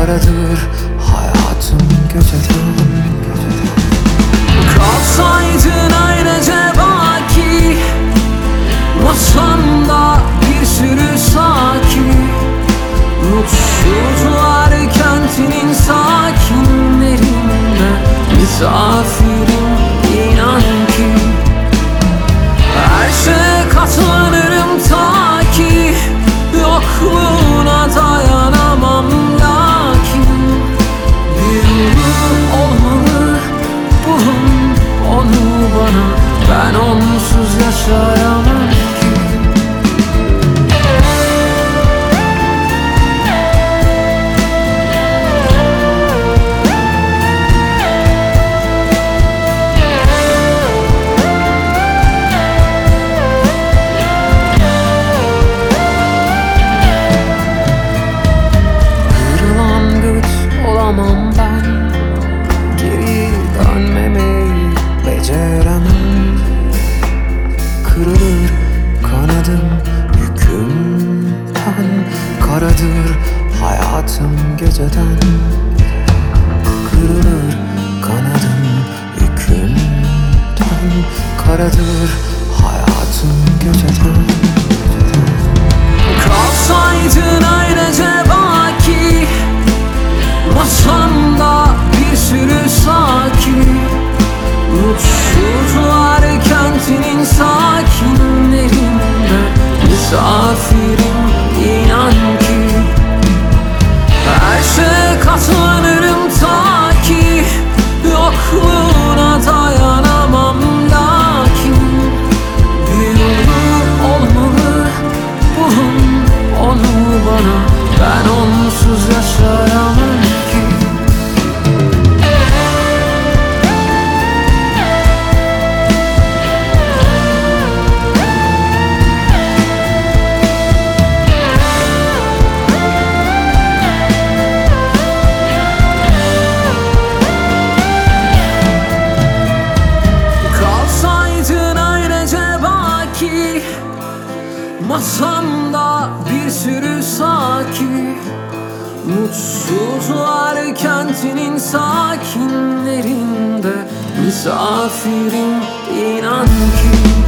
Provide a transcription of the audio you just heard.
karadır hayatım geceden. Kalsaydın ayrıca baki, masamda bir sürü saki. Mutsuzlar kentinin sakinlerinde, misafirim inan ki. Her şeye katlanırım ta ki yokluğuna dayanamam lakin. Bir yolu olmalı, bulun onu bana, ben onsuz yaşayamam ki. Olamam ben, geri dönmemeyi beceremem. Kırılır kanadım yükümden, karadır hayatım geceden. Kırılır kanadım yükümden, karadır hayatım geceden. Kalsaydın ayrıca baki, masamda bir sürü saki. Mutsuzlar kentinin sakinlerinde, misafirim inan ki. Her şeye katlanırım ta ki yokluğuna dayanamam lakin. Bir yolu olmalı, bulun onu bana, ben onsuz yaşayamam ki. Kalsaydın ayrıca baki, masamda bir sürü saki. Mutsuzlar kentinin sakinlerinde, misafirim inan ki.